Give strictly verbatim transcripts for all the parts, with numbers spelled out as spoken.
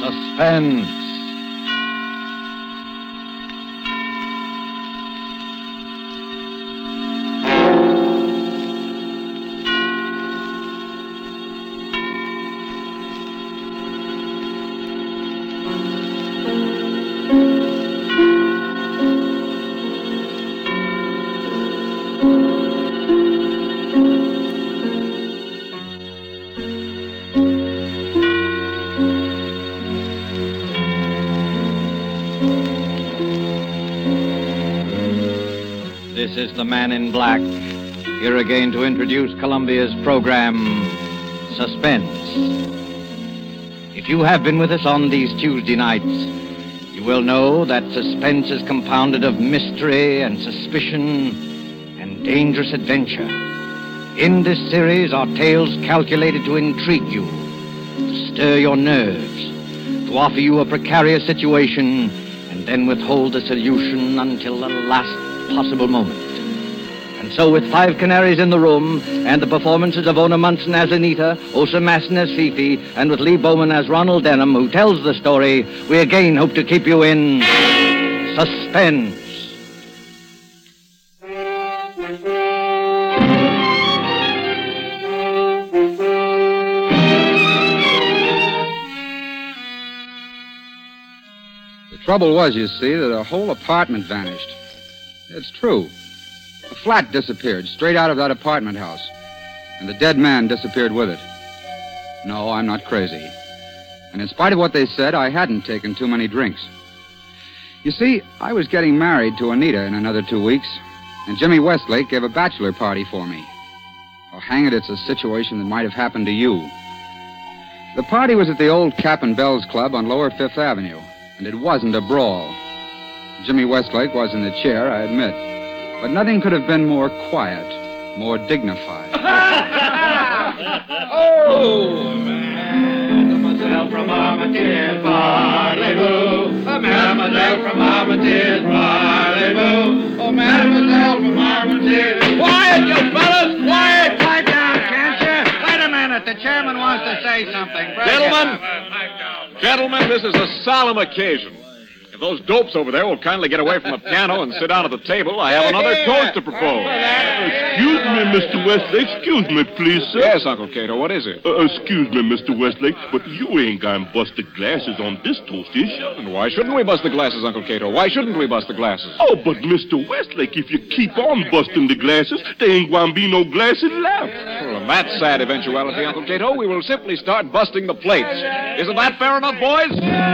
Suspense. This is the Man in Black, here again to introduce Columbia's program, Suspense. If you have been with us on these Tuesday nights, you will know that suspense is compounded of mystery and suspicion and dangerous adventure. In this series are tales calculated to intrigue you, to stir your nerves, to offer you a precarious situation, and then withhold the solution until the last possible moment. And so with five canaries in the room, and the performances of Ona Munson as Anita, Osa Masson as Fifi, and with Lee Bowman as Ronald Denham, who tells the story, we again hope to keep you in suspense. The trouble was, you see, that the whole apartment vanished. It's true. The flat disappeared straight out of that apartment house, and the dead man disappeared with it. No, I'm not crazy. And in spite of what they said, I hadn't taken too many drinks. You see, I was getting married to Anita in another two weeks, and Jimmy Westlake gave a bachelor party for me. Oh, hang it, it's a situation that might have happened to you. The party was at the old Cap and Bells Club on Lower Fifth Avenue, and it wasn't a brawl. Jimmy Westlake was in the chair, I admit. But nothing could have been more quiet, more dignified. Oh, mademoiselle from Armitage, parlez-vous. Oh, mademoiselle from Armitage, parlez-vous. Oh, mademoiselle from Armitage. Quiet, you fellas, quiet. Pipe down, can't you? Wait a minute, the chairman wants to say something. Break Gentlemen, it. gentlemen, this is a solemn occasion. If those dopes over there will kindly get away from the piano and sit down at the table, I have another toast to propose. Excuse me, Mister Westlake. Excuse me, please, sir. Yes, Uncle Cato, what is it? Uh, excuse me, Mister Westlake, but you ain't gonna bust the glasses on this toast, is you? And why shouldn't we bust the glasses, Uncle Cato? Why shouldn't we bust the glasses? Oh, but Mister Westlake, if you keep on busting the glasses, there ain't gonna be no glasses left. Well, in that sad eventuality, Uncle Cato, we will simply start busting the plates. Isn't that fair enough, boys?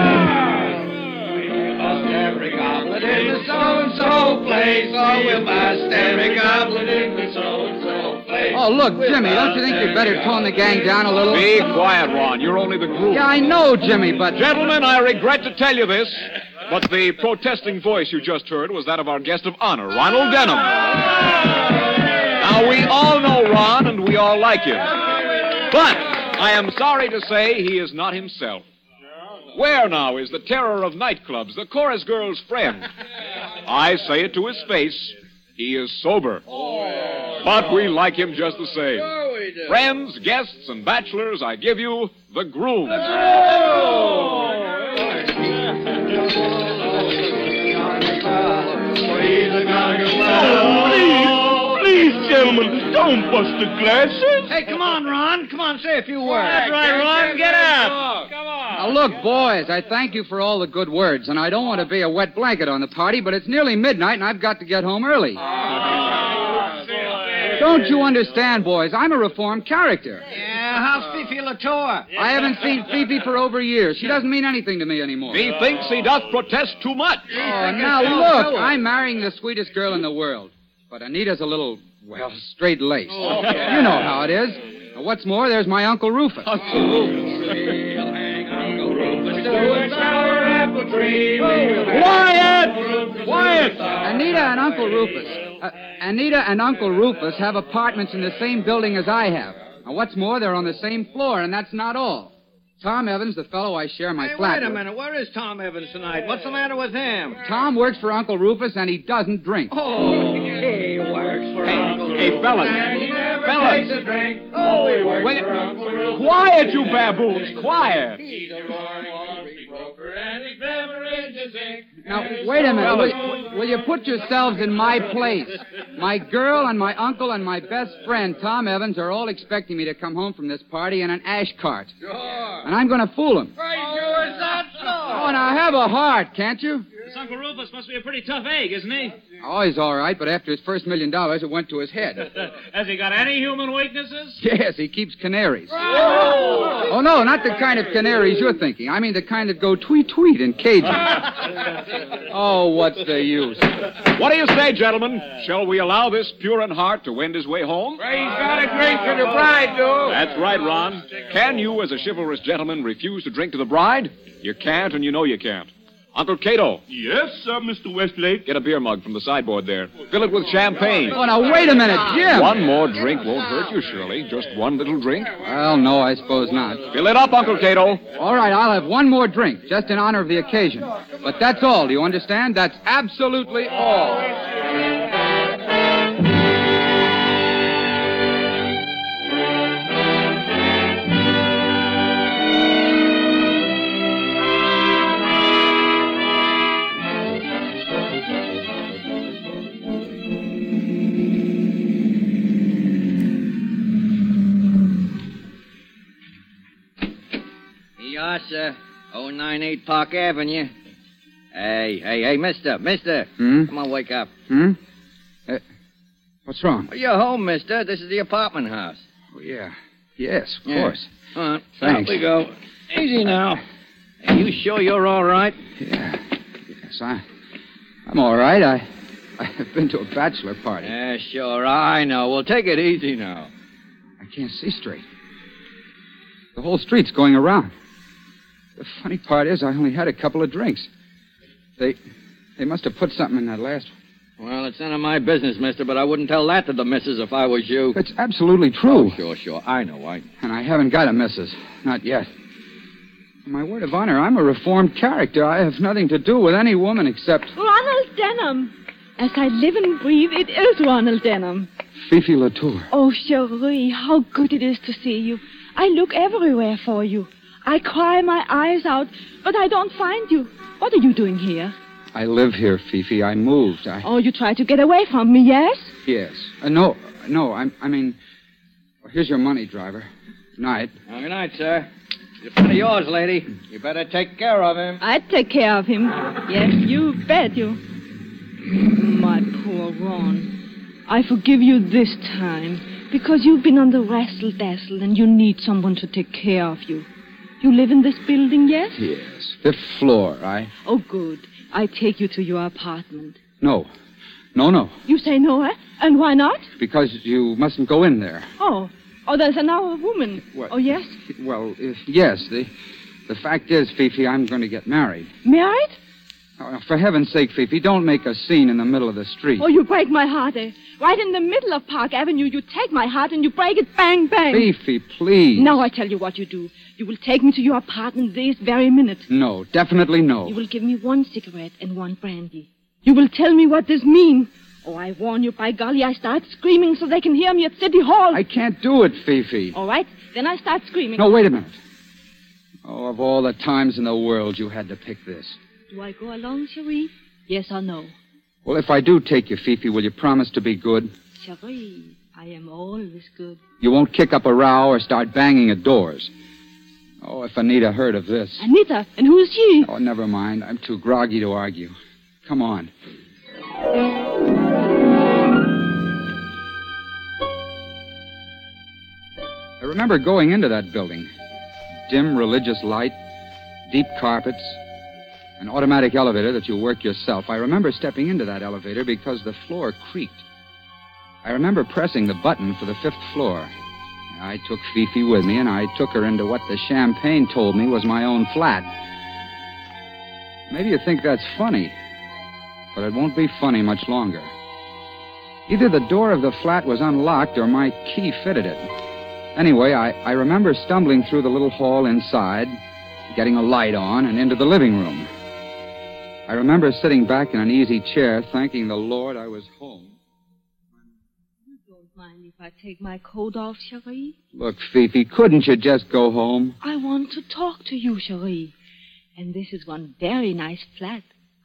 Bust every goblet in the so-and-so place. Oh, we'll bust every goblet in the so-and-so place. Oh, look, Jimmy, don't you think you'd better tone the gang down a little? Be quiet, Ron. You're only the groom. Yeah, I know, Jimmy, but... Gentlemen, I regret to tell you this, but the protesting voice you just heard was that of our guest of honor, Ronald Denham. Now, we all know Ron, and we all like him. But I am sorry to say he is not himself. Where now is the terror of nightclubs, the chorus girl's friend? I say it to his face, he is sober. But we like him just the same. Friends, guests, and bachelors, I give you the groom. Oh, please, please, gentlemen, don't bust the glasses. Hey, come on, Ron. Come on, say a few words. That's right, Ron. Get up. Come on. Now, look, boys, I thank you for all the good words, and I don't want to be a wet blanket on the party, but it's nearly midnight, and I've got to get home early. Don't you understand, boys? I'm a reformed character. Yeah, how's Fifi Latour? I haven't seen Fifi for over a year. She doesn't mean anything to me anymore. He thinks he doth protest too much. Oh, now look, I'm marrying the sweetest girl in the world. But Anita's a little, well, straight-laced. Oh, you know how it is. What's more, there's my Uncle Rufus. Uncle Rufus. Uncle Rufus to a sour apple tree. Quiet! Quiet! Anita and Uncle Rufus. Uh, Anita and Uncle Rufus have apartments in the same building as I have. And what's more, they're on the same floor, and that's not all. Tom Evans, the fellow I share my Hey, flat wait a with. minute. Where is Tom Evans tonight? What's the matter with him? Tom works for Uncle Rufus, and he doesn't drink. Oh, he works for Hey, Uncle hey, Rufus. fellas. And he never Fellas. takes a drink. Oh, he works Wait. for Uncle Rufus. Quiet, you baboons. Quiet. He's a roaring, Now, wait a minute. Will, will you put yourselves in my place? My girl and my uncle and my best friend, Tom Evans, are all expecting me to come home from this party in an ash cart. Sure. And I'm going to fool them. Right, sure is that so? Oh, now have a heart, can't you? This Uncle Rufus must be a pretty tough egg, isn't he? Oh, he's all right, but after his first million dollars, it went to his head. Has he got any human weaknesses? Yes, he keeps canaries. Oh. oh, no, not the kind of canaries you're thinking. I mean the kind that go tweet-tweet in cages. Oh, what's the use? What do you say, gentlemen? Shall we allow this pure in heart to wend his way home? Well, he's got a drink for the bride, though. That's right, Ron. Can you, as a chivalrous gentleman, refuse to drink to the bride? You can't, and you know you can't. Uncle Cato. Yes, sir, Mister Westlake. Get a beer mug from the sideboard there. Fill it with champagne. Oh, now, wait a minute, Jim. One more drink won't hurt you, Shirley. Just one little drink. Well, no, I suppose not. Fill it up, Uncle Cato. All right, I'll have one more drink, just in honor of the occasion. But that's all, do you understand? That's absolutely all. Yes, sir. oh nine eight Park Avenue. Hey, hey, hey, mister, mister. Hmm? Come on, wake up. Hmm? Uh, what's wrong? Well, you're home, mister. This is the apartment house. Oh, yeah. Yes, of Yeah. course. All right. Thanks. Out we go. Easy now. Are you sure you're all right? Yeah. Yes, I, I'm all right. I, I've been to a bachelor party. Yeah, sure. I know. Well, take it easy now. I can't see straight. The whole street's going around. The funny part is I only had a couple of drinks. They they must have put something in that last one. Well, it's none of my business, mister, but I wouldn't tell that to the missus if I was you. It's absolutely true. Oh, sure, sure. I know. I know. And I haven't got a missus. Not yet. On my word of honor, I'm a reformed character. I have nothing to do with any woman except Ronald Denham. As I live and breathe, it is Ronald Denham. Fifi Latour. Oh, Cherie, how good it is to see you. I look everywhere for you. I cry my eyes out, but I don't find you. What are you doing here? I live here, Fifi. I moved. I... Oh, you tried to get away from me, yes? Yes. Uh, no, no, I, I mean... Well, here's your money, driver. Night. Oh, good night, sir. It's a friend of yours, lady. You better take care of him. I'd take care of him. Yes, you bet you. My poor Ron. I forgive you this time, because you've been on the wrestle-dazzle and you need someone to take care of you. You live in this building, yes? Yes. Fifth floor. I... Oh, good. I take you to your apartment. No. No, no. You say no, eh? And why not? Because you mustn't go in there. Oh. Oh, there's another woman. What? Oh, yes? Well, if, yes. The, the fact is, Fifi, I'm going to get married. Married? Oh, for heaven's sake, Fifi, don't make a scene in the middle of the street. Oh, you break my heart, eh? Right in the middle of Park Avenue, you take my heart and you break it bang, bang. Fifi, please. Now I tell you what you do. You will take me to your apartment this very minute. No, definitely no. You will give me one cigarette and one brandy. You will tell me what this means. Oh, I warn you, by golly, I start screaming so they can hear me at City Hall. I can't do it, Fifi. All right, then I start screaming. No, wait a minute. Oh, of all the times in the world, you had to pick this. Do I go along, Cherie? Yes or no? Well, if I do take you, Fifi, will you promise to be good? Cherie, I am always good. You won't kick up a row or start banging at doors. Oh, if Anita heard of this. Anita? And who's she? Oh, never mind. I'm too groggy to argue. Come on. I remember going into that building. Dim religious light, deep carpets, an automatic elevator that you work yourself. I remember stepping into that elevator because the floor creaked. I remember pressing the button for the fifth floor. I took Fifi with me, and I took her into what the champagne told me was my own flat. Maybe you think that's funny, but it won't be funny much longer. Either the door of the flat was unlocked or my key fitted it. Anyway, I, I remember stumbling through the little hall inside, getting a light on, and into the living room. I remember sitting back in an easy chair, thanking the Lord I was home. You don't mind if I take my coat off, Cherie? Look, Fifi, couldn't you just go home? I want to talk to you, Cherie. And this is one very nice flat.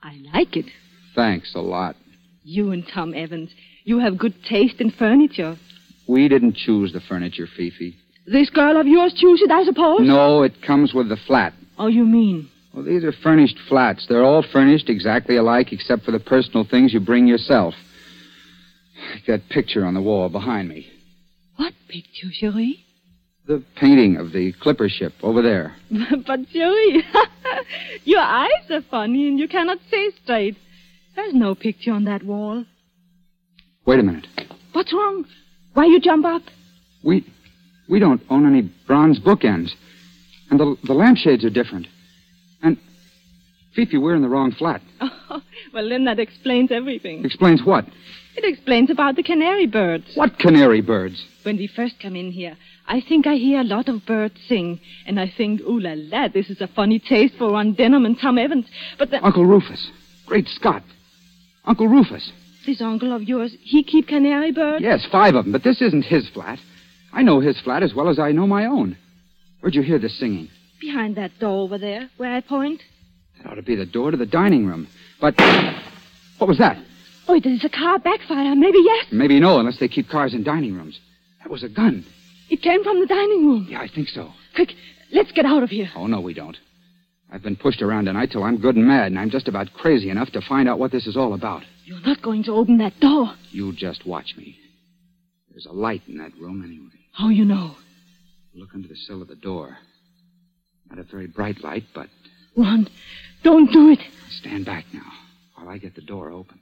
I like it. Thanks a lot. You and Tom Evans, you have good taste in furniture. We didn't choose the furniture, Fifi. This girl of yours chose it, I suppose? No, it comes with the flat. Oh, you mean? Well, these are furnished flats. They're all furnished exactly alike except for the personal things you bring yourself. Like that picture on the wall behind me. What picture, Cherie? The painting of the clipper ship over there. But, Cherie, your eyes are funny and you cannot see straight. There's no picture on that wall. Wait a minute. What's wrong? Why you jump up? We we don't own any bronze bookends. And the, the lampshades are different. And, Fifi, we're in the wrong flat. Oh, well, then that explains everything. Explains what? It explains about the canary birds. What canary birds? When we first come in here, I think I hear a lot of birds sing. And I think, ooh la la, this is a funny taste for Ron Denham and Tom Evans. But then... Uncle Rufus. Great Scott. Uncle Rufus. This uncle of yours, he keep canary birds? Yes, five of them, but this isn't his flat. I know his flat as well as I know my own. Where'd you hear this singing? Behind that door over there, where I point. That ought to be the door to the dining room. But what was that? Oh, it is a car backfire. Maybe yes. Maybe no, unless they keep cars in dining rooms. That was a gun. It came from the dining room. Yeah, I think so. Quick, let's get out of here. Oh, no, we don't. I've been pushed around tonight till I'm good and mad, and I'm just about crazy enough to find out what this is all about. You're not going to open that door. You just watch me. There's a light in that room anyway. How you know? Look under the sill of the door. Not a very bright light, but... Ron, don't do it. Stand back now while I get the door open.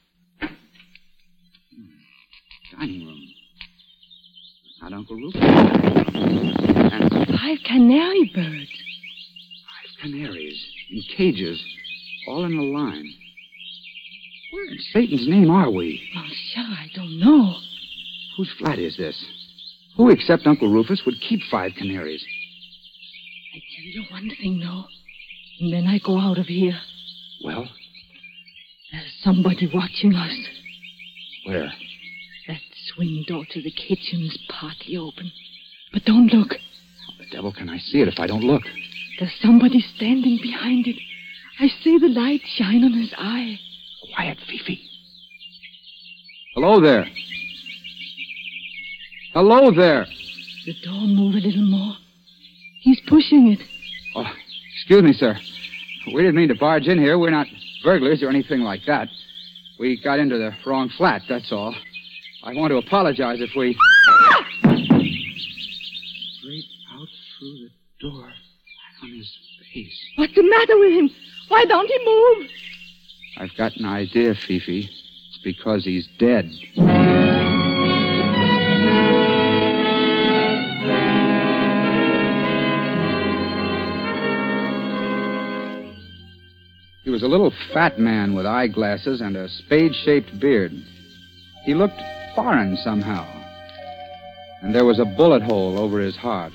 Dining room. Not Uncle Rufus. And Five canary birds. five canaries in cages, all in a line. Where in Satan's name are we? Monsieur, I don't know. Whose flat is this? Who except Uncle Rufus would keep five canaries? I tell you one thing, though. And then I go out of here. Well, There's somebody watching us. where? That swing door to the kitchen is partly open. But don't look. How the devil can I see it if I don't look? There's somebody standing behind it. I see the light shine on his eye. Quiet, Fifi. Hello there. Hello there. The door move a little more. He's pushing it. Oh, excuse me, sir. We didn't mean to barge in here. We're not burglars or anything like that. We got into the wrong flat, that's all. I want to apologize if we... Straight out through the door, on his face. What's the matter with him? Why don't he move? I've got an idea, Fifi. It's because he's dead. He was a little fat man with eyeglasses and a spade-shaped beard. He looked foreign somehow. And there was a bullet hole over his heart.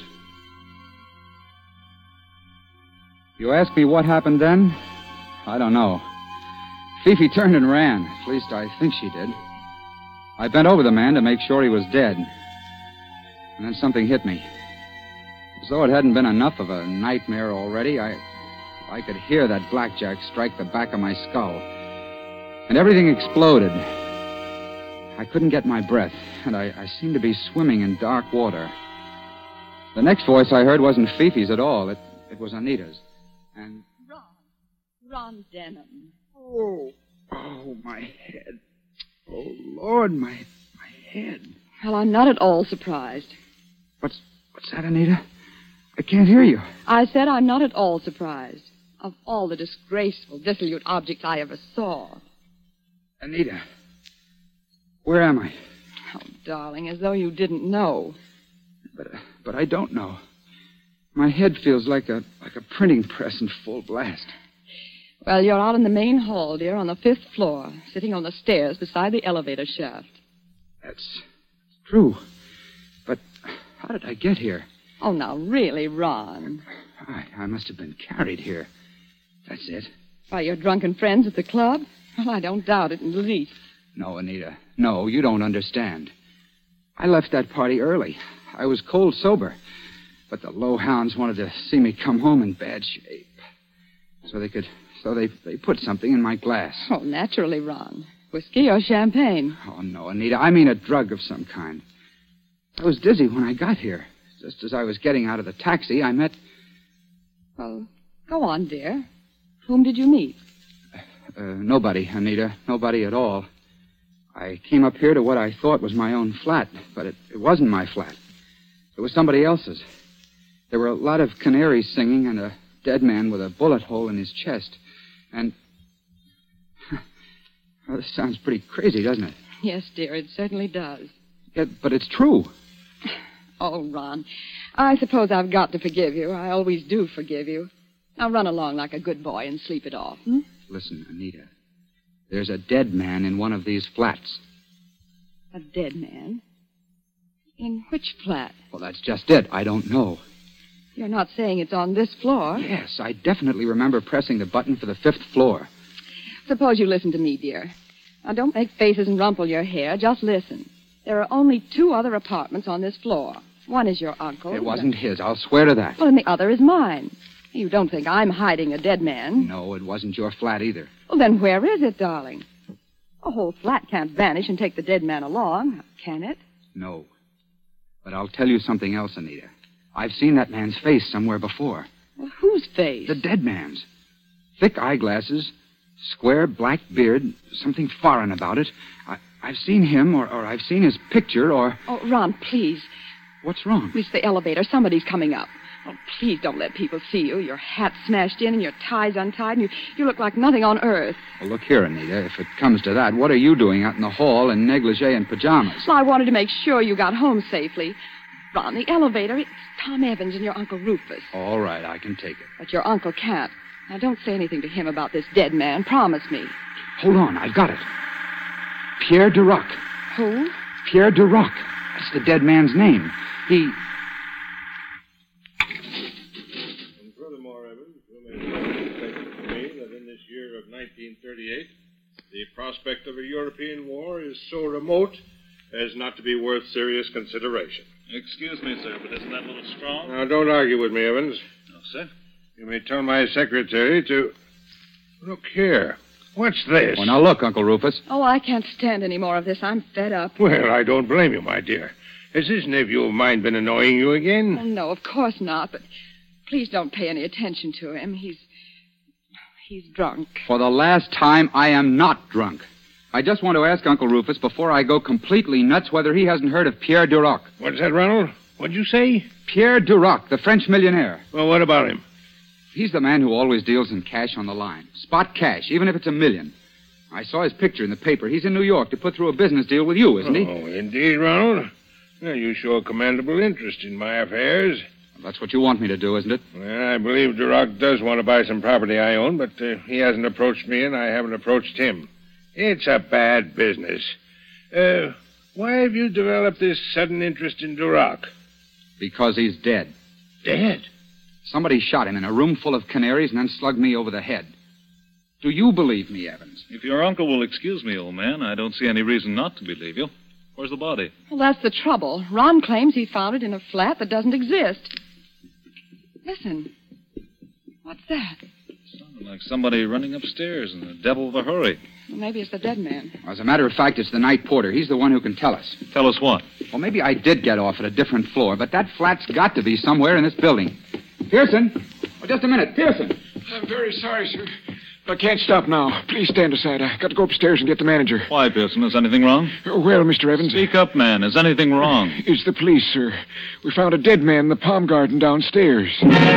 You ask me what happened then? I don't know. Fifi turned and ran. At least I think she did. I bent over the man to make sure he was dead. And then something hit me. As though it hadn't been enough of a nightmare already, I... I could hear that blackjack strike the back of my skull. And everything exploded. I couldn't get my breath, and I, I seemed to be swimming in dark water. The next voice I heard wasn't Fifi's at all. It, it was Anita's. And... Ron. Ron Denham. Oh, oh, my head. Oh, Lord, my, my head. Well, I'm not at all surprised. What's, what's that, Anita? I can't hear you. I said I'm not at all surprised. Of all the disgraceful, dissolute objects I ever saw. Anita, where am I? Oh, darling, as though you didn't know. But, uh, but I don't know. My head feels like a like a printing press in full blast. Well, you're out in the main hall, dear, on the fifth floor, sitting on the stairs beside the elevator shaft. That's true. But how did I get here? Oh, now, really, Ron. I, I must have been carried here. That's it. By your drunken friends at the club? Well, I don't doubt it in the least. No, Anita. No, you don't understand. I left that party early. I was cold sober. But the low hounds wanted to see me come home in bad shape. So they could So they they put something in my glass. Oh, naturally, Ron. Whiskey or champagne? Oh, no, Anita. I mean a drug of some kind. I was dizzy when I got here. Just as I was getting out of the taxi, I met... Well, go on, dear. Whom did you meet? Uh, nobody, Anita. Nobody at all. I came up here to what I thought was my own flat, but it, it wasn't my flat. It was somebody else's. There were a lot of canaries singing and a dead man with a bullet hole in his chest. And... Well, this sounds pretty crazy, doesn't it? Yes, dear, it certainly does. Yeah, but it's true. Oh, Ron, I suppose I've got to forgive you. I always do forgive you. Now run along like a good boy and sleep it off, hmm? Listen, Anita. There's a dead man in one of these flats. A dead man? In which flat? Well, that's just it. I don't know. You're not saying it's on this floor? Yes, I definitely remember pressing the button for the fifth floor. Suppose you listen to me, dear. Now, don't make faces and rumple your hair. Just listen. There are only two other apartments on this floor. One is your uncle. It wasn't his. I'll swear to that. Well, and the other is mine. You don't think I'm hiding a dead man? No, it wasn't your flat either. Well, then where is it, darling? A whole flat can't vanish and take the dead man along, can it? No. But I'll tell you something else, Anita. I've seen that man's face somewhere before. Well, whose face? The dead man's. Thick eyeglasses, square black beard, something foreign about it. I, I've seen him, or, or I've seen his picture, or... Oh, Ron, please. What's wrong? It's the elevator. Somebody's coming up. Oh, please don't let people see you. Your hat's smashed in and your tie's untied, and you, you look like nothing on earth. Well, look here, Anita. If it comes to that, what are you doing out in the hall in negligee and pajamas? Well, I wanted to make sure you got home safely. Ron, the elevator, it's Tom Evans and your Uncle Rufus. All right, I can take it. But your uncle can't. Now, don't say anything to him about this dead man. Promise me. Hold on, I've got it. Pierre Duroc. Who? Pierre Duroc. That's the dead man's name. He... And furthermore, Evans, you may suspect to me that in this year of nineteen thirty-eight, the prospect of a European war is so remote as not to be worth serious consideration. Excuse me, sir, but isn't that a little strong? Now, don't argue with me, Evans. No, sir. You may tell my secretary to... Look here. What's this? Well, now look, Uncle Rufus. Oh, I can't stand any more of this. I'm fed up. Well, I don't blame you, my dear. Has this nephew of mine been annoying you again? Oh, no, of course not, but please don't pay any attention to him. He's... he's drunk. For the last time, I am not drunk. I just want to ask Uncle Rufus, before I go completely nuts, whether he hasn't heard of Pierre Duroc. What's that, Ronald? What'd you say? Pierre Duroc, the French millionaire. Well, what about him? He's the man who always deals in cash on the line. Spot cash, even if it's a million. I saw his picture in the paper. He's in New York to put through a business deal with you, isn't he? Oh, indeed, Ronald. Well, you show a commendable interest in my affairs. Well, that's what you want me to do, isn't it? Well, I believe Duroc does want to buy some property I own, but uh, he hasn't approached me, and I haven't approached him. It's a bad business. Uh, why have you developed this sudden interest in Duroc? Because he's dead. Dead? Somebody shot him in a room full of canaries and then slugged me over the head. Do you believe me, Evans? If your uncle will excuse me, old man, I don't see any reason not to believe you. Where's the body? Well, that's the trouble. Ron claims he found it in a flat that doesn't exist. Listen. What's that? Sounded like somebody running upstairs in the devil of a hurry. Well, maybe it's the dead man. As a matter of fact, it's the night porter. He's the one who can tell us. Tell us what? Well, maybe I did get off at a different floor, but that flat's got to be somewhere in this building. Pearson? Oh, just a minute. Pearson. I'm very sorry, sir. I can't stop now. Please stand aside. I've got to go upstairs and get the manager. Why, Pearson? Is anything wrong? Well, Mister Evans... Speak up, man. Is anything wrong? It's the police, sir. We found a dead man in the palm garden downstairs.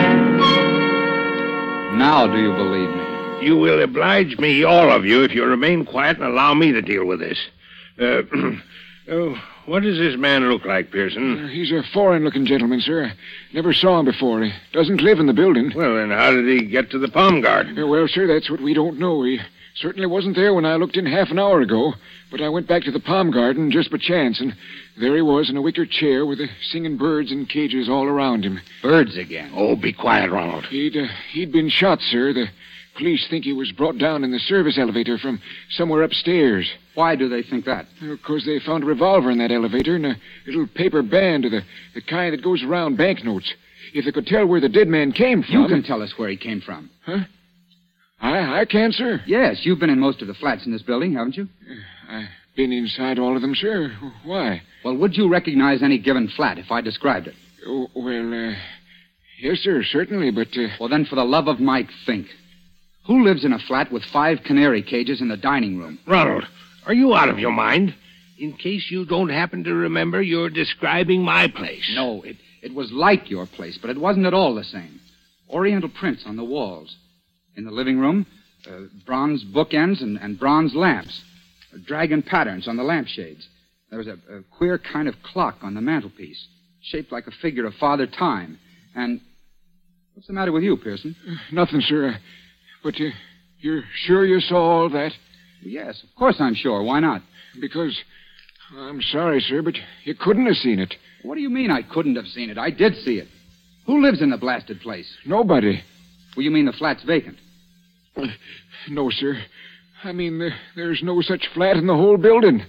Now do you believe me? You will oblige me, all of you, if you remain quiet and allow me to deal with this. Uh, oh, what does this man look like, Pearson? Uh, he's a foreign-looking gentleman, sir. Never saw him before. He doesn't live in the building. Well, then how did he get to the palm garden? Uh, well, sir, that's what we don't know. He certainly wasn't there when I looked in half an hour ago. But I went back to the palm garden just by chance, and there he was in a wicker chair with the singing birds in cages all around him. Birds again? Oh, be quiet, Ronald. He'd, uh, he'd been shot, sir. The police think he was brought down in the service elevator from somewhere upstairs. Why do they think that? Because they found a revolver in that elevator and a little paper band of the, the kind that goes around banknotes. If they could tell where the dead man came from... You can tell us where he came from. Huh? I, I can, sir. Yes, you've been in most of the flats in this building, haven't you? I've been inside all of them, sir. Why? Well, would you recognize any given flat if I described it? Oh, well, uh, yes, sir, certainly, but... Uh... Well, then, for the love of Mike, think. Who lives in a flat with five canary cages in the dining room? Ronald, are you out of your mind? In case you don't happen to remember, you're describing my place. No, it, it was like your place, but it wasn't at all the same. Oriental prints on the walls. In the living room, uh, bronze bookends and, and bronze lamps. Dragon patterns on the lampshades. There was a, a queer kind of clock on the mantelpiece, shaped like a figure of Father Time. And what's the matter with you, Pearson? Uh, nothing, sir. But uh, you're sure you saw all that? Yes, of course I'm sure. Why not? Because, I'm sorry, sir, but you couldn't have seen it. What do you mean I couldn't have seen it? I did see it. Who lives in the blasted place? Nobody. Well, you mean the flat's vacant? Uh, no, sir. I mean, there, there's no such flat in the whole building.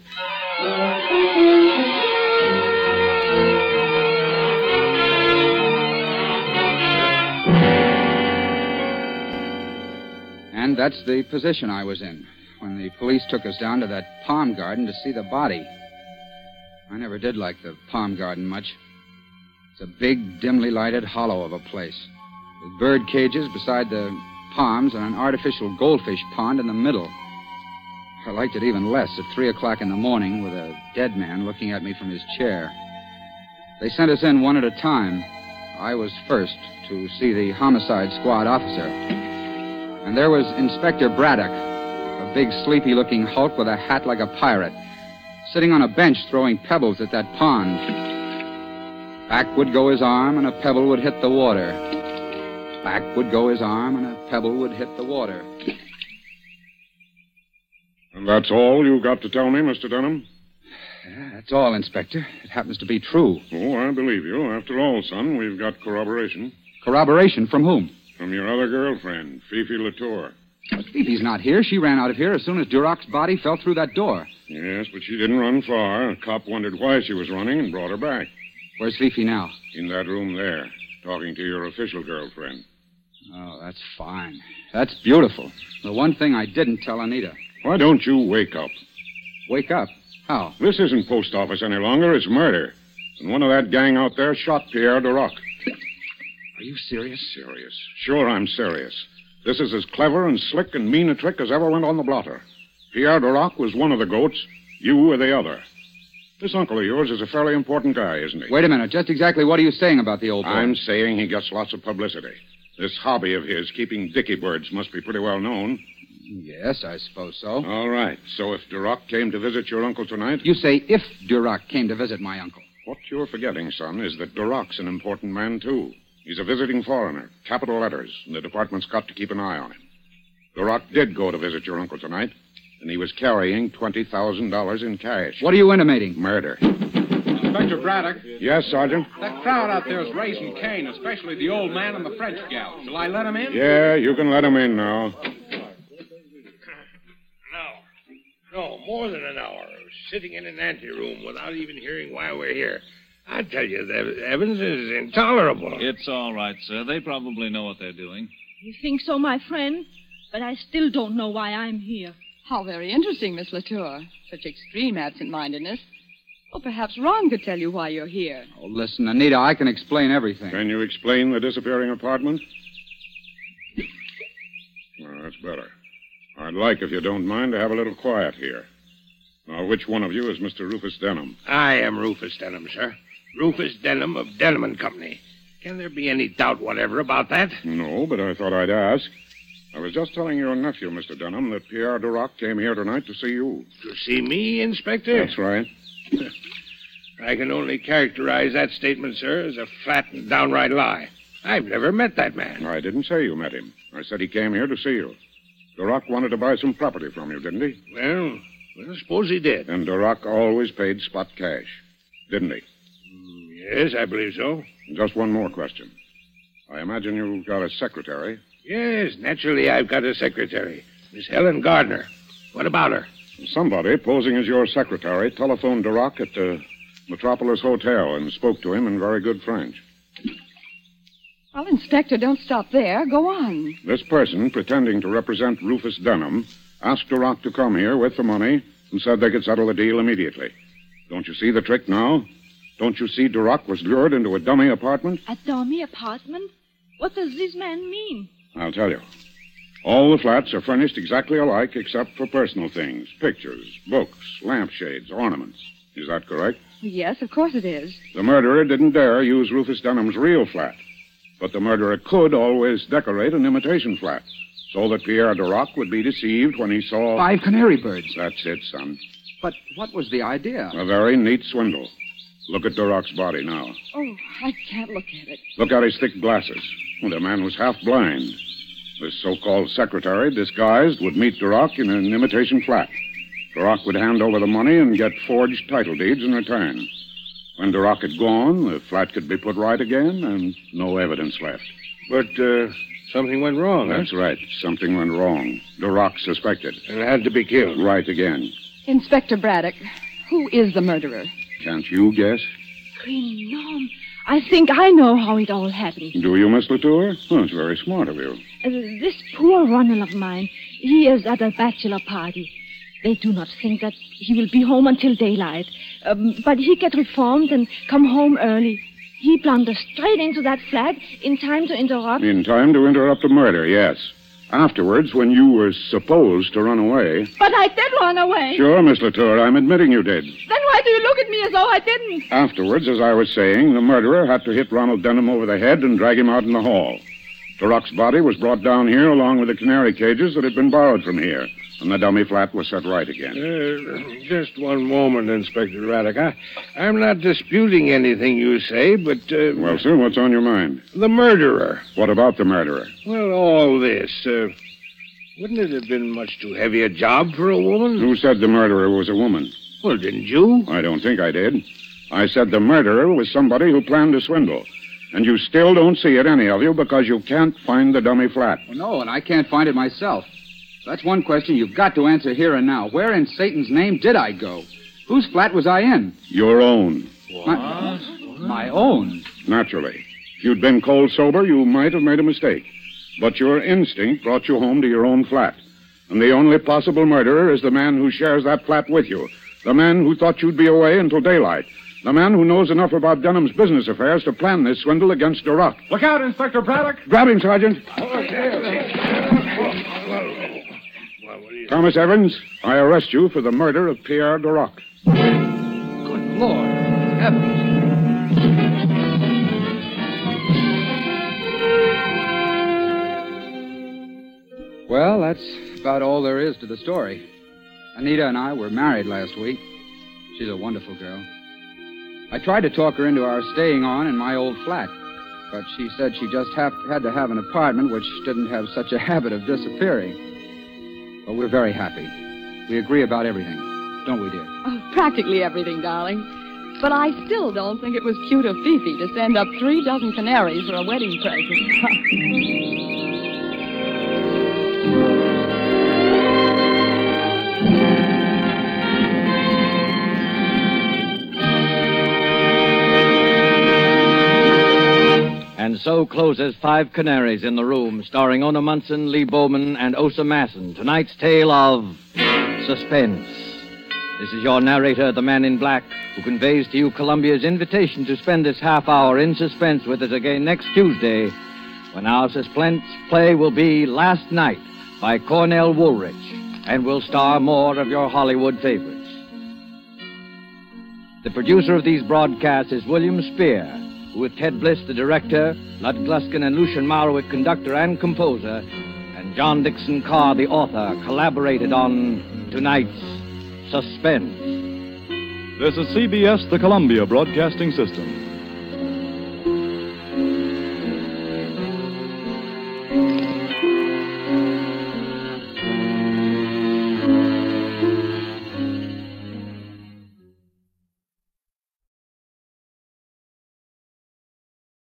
And that's the position I was in when the police took us down to that palm garden to see the body. I never did like the palm garden much. It's a big, dimly lighted hollow of a place, with bird cages beside the palms and an artificial goldfish pond in the middle. I liked it even less at three o'clock in the morning with a dead man looking at me from his chair. They sent us in one at a time. I was first to see the homicide squad officer. And there was Inspector Braddock, a big, sleepy-looking hulk with a hat like a pirate, sitting on a bench throwing pebbles at that pond. Back would go his arm, and a pebble would hit the water. Back would go his arm, and a pebble would hit the water. And that's all you've got to tell me, Mister Dunham? Yeah, that's all, Inspector. It happens to be true. Oh, I believe you. After all, son, we've got corroboration. Corroboration from whom? From your other girlfriend, Fifi Latour. But Fifi's not here. She ran out of here as soon as Duroc's body fell through that door. Yes, but she didn't run far. A cop wondered why she was running and brought her back. Where's Fifi now? In that room there, talking to your official girlfriend. Oh, that's fine. That's beautiful. The one thing I didn't tell Anita. Why don't you wake up? Wake up? How? This isn't post office any longer. It's murder. And one of that gang out there shot Pierre Duroc. Are you serious? Serious. Sure, I'm serious. This is as clever and slick and mean a trick as ever went on the blotter. Pierre Duroc was one of the goats. You were the other. This uncle of yours is a fairly important guy, isn't he? Wait a minute. Just exactly what are you saying about the old boy? I'm saying he gets lots of publicity. This hobby of his, keeping dicky birds, must be pretty well known. Yes, I suppose so. All right. So if Duroc came to visit your uncle tonight... You say if Duroc came to visit my uncle. What you're forgetting, son, is that Duroc's an important man, too. He's a visiting foreigner, capital letters, and the department's got to keep an eye on him. Duroc did go to visit your uncle tonight, and he was carrying twenty thousand dollars in cash. What are you intimating? Murder. Inspector Braddock. Yes, Sergeant? That crowd out there is raising Cain, especially the old man and the French gal. Shall I let him in? Yeah, you can let him in now. No. No, more than an hour. Sitting in an anteroom without even hearing why we're here. I tell you, that Evans is intolerable. It's all right, sir. They probably know what they're doing. You think so, my friend? But I still don't know why I'm here. How very interesting, Miss Latour. Such extreme absent-mindedness. Well, perhaps Ron could tell you why you're here. Oh, listen, Anita, I can explain everything. Can you explain the disappearing apartment? Well, that's better. I'd like, if you don't mind, to have a little quiet here. Now, which one of you is Mister Rufus Denham? I am Rufus Denham, sir. Rufus Denham of Denham and Company. Can there be any doubt whatever about that? No, but I thought I'd ask. I was just telling your nephew, Mister Denham, that Pierre Duroc came here tonight to see you. To see me, Inspector? That's right. I can only characterize that statement, sir, as a flat and downright lie. I've never met that man. I didn't say you met him. I said he came here to see you. Duroc wanted to buy some property from you, didn't he? Well, well, suppose he did. And Duroc always paid spot cash, didn't he? Yes, I believe so. Just one more question. I imagine you've got a secretary. Yes, naturally I've got a secretary. Miss Helen Gardner. What about her? Somebody, posing as your secretary, telephoned Duroc at the Metropolis Hotel and spoke to him in very good French. Well, Inspector, don't stop there. Go on. This person, pretending to represent Rufus Denham, asked Duroc to come here with the money and said they could settle the deal immediately. Don't you see the trick now? Don't you see Duroc was lured into a dummy apartment? A dummy apartment? What does this man mean? I'll tell you. All the flats are furnished exactly alike except for personal things. Pictures, books, lampshades, ornaments. Is that correct? Yes, of course it is. The murderer didn't dare use Rufus Denham's real flat. But the murderer could always decorate an imitation flat, so that Pierre Duroc would be deceived when he saw... Five canary birds. That's it, son. But what was the idea? A very neat swindle. Look at Duroc's body now. Oh, I can't look at it. Look at his thick glasses. Well, the man was half blind. This so-called secretary, disguised, would meet Duroc in an imitation flat. Duroc would hand over the money and get forged title deeds in return. When Duroc had gone, the flat could be put right again and no evidence left. But, uh, something went wrong, That's huh? right. Something went wrong. Duroc suspected. And had to be killed. Right again. Inspector Braddock, who is the murderer? Can't you guess? Green Gnome. I think I know how it all happened. Do you, Miss Latour? Oh, it's very smart of you. Uh, this poor Ronald of mine, he is at a bachelor party. They do not think that he will be home until daylight. Um, but he get reformed and come home early. He blunders straight into that flat in time to interrupt. In time to interrupt the murder, yes. Afterwards, when you were supposed to run away... But I did run away. Sure, Miss Latour, I'm admitting you did. Then why do you look at me as though I didn't? Afterwards, as I was saying, the murderer had to hit Ronald Denham over the head and drag him out in the hall. Duroc's body was brought down here along with the canary cages that had been borrowed from here, and the dummy flat was set right again. Uh, just one moment, Inspector Braddock. I, I'm not disputing anything you say, but... Uh, well, sir, what's on your mind? The murderer. What about the murderer? Well, all this. Uh, wouldn't it have been much too heavy a job for a woman? Who said the murderer was a woman? Well, didn't you? I don't think I did. I said the murderer was somebody who planned a swindle. And you still don't see it, any of you, because you can't find the dummy flat. Well, no, and I can't find it myself. That's one question you've got to answer here and now. Where in Satan's name did I go? Whose flat was I in? Your own. What? My, my own? Naturally. If you'd been cold sober, you might have made a mistake. But your instinct brought you home to your own flat. And the only possible murderer is the man who shares that flat with you. The man who thought you'd be away until daylight. The man who knows enough about Denham's business affairs to plan this swindle against Duroc. Look out, Inspector Braddock. Grab him, Sergeant. Thomas Evans, I arrest you for the murder of Pierre Duroc. Good Lord. Heavens. Well, that's about all there is to the story. Anita and I were married last week. She's a wonderful girl. I tried to talk her into our staying on in my old flat, but she said she just have, had to have an apartment which didn't have such a habit of disappearing. But we're very happy. We agree about everything, don't we, dear? Oh, practically everything, darling. But I still don't think it was cute of Fifi to send up three dozen canaries for a wedding present. And so closes Five Canaries in the Room, starring Ona Munson, Lee Bowman, and Osa Masson. Tonight's tale of suspense. This is your narrator, the Man in Black, who conveys to you Columbia's invitation to spend this half hour in suspense with us again next Tuesday, when our suspense play will be Last Night by Cornell Woolrich, and will star more of your Hollywood favorites. The producer of these broadcasts is William Spear, who, with Ted Bliss, the director, Lud Gluskin and Lucian Marwick, conductor and composer, and John Dixon Carr, the author, collaborated on tonight's Suspense. This is C B S, the Columbia Broadcasting System.